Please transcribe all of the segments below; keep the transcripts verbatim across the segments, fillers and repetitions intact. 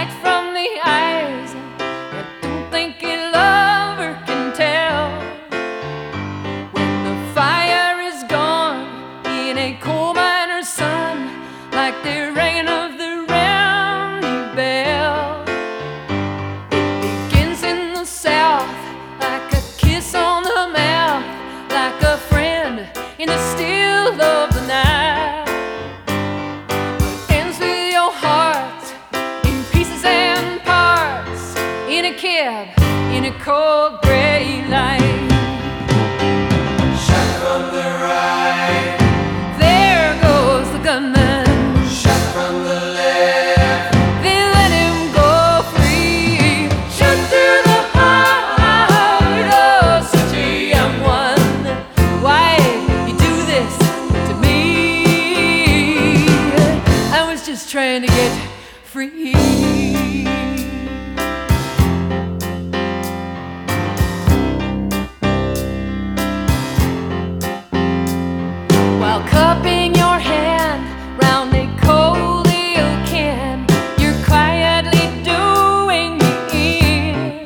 light from the eyes. I don't think a lover can tell when the fire is gone in a coal miner's sun, like the ringing of the roundy bell. It begins in the south, like a kiss on the mouth, like a friend in the still of the night. It ends with your heart in pieces and parts, in a cab, in a cold gray light. Shot from the right, There goes the gunman. shot from the left. They let him go free. Shot through the heart of such a young one. Why you do this to me? I was just trying to get free. While cupping your hand round a cold ale can, you're quietly doing me in.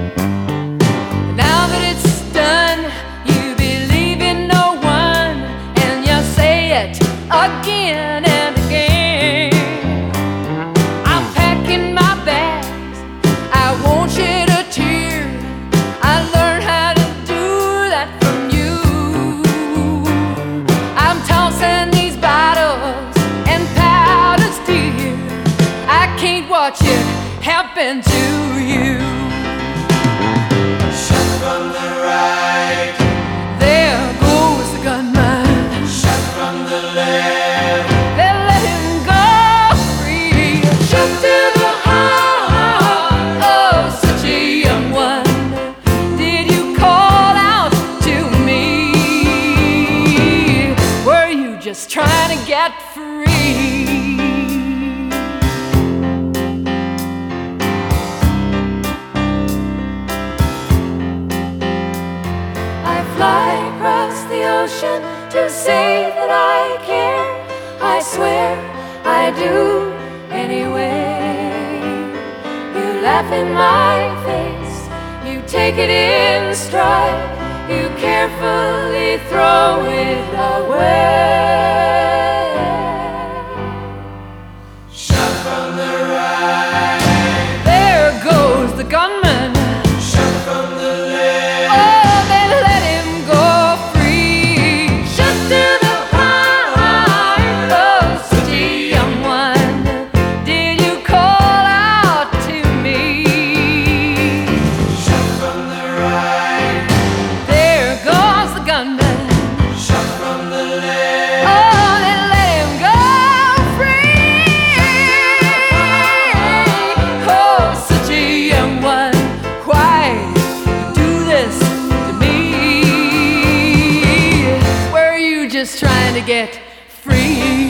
Now that it's done, you believe in no one, and you say it again and again. I'm packing my bags, I won't shed a tear. I learned how to do that from you. I'm tossing these bottles and powders, dear. I can't watch it happen to you. Shot from the right, There goes the gunman. shot from the left. They let him go free. Shot to the heart of such a young one. Did you call out to me? Were you just trying to get free? I fly across the ocean to say that I care. I swear I do anyway. You laugh in my face, you take it in stride, you carefully throw it away. Shot from the right, There goes the gunman. shot from the left. Oh, they let him go free. Shot through the heart of such a young one. Did you call out to me? Shot from the right, There goes the gunman. shot from the left. Oh, they let him go free. Oh, such a young one. Why you do this to me? Were you just trying to get free?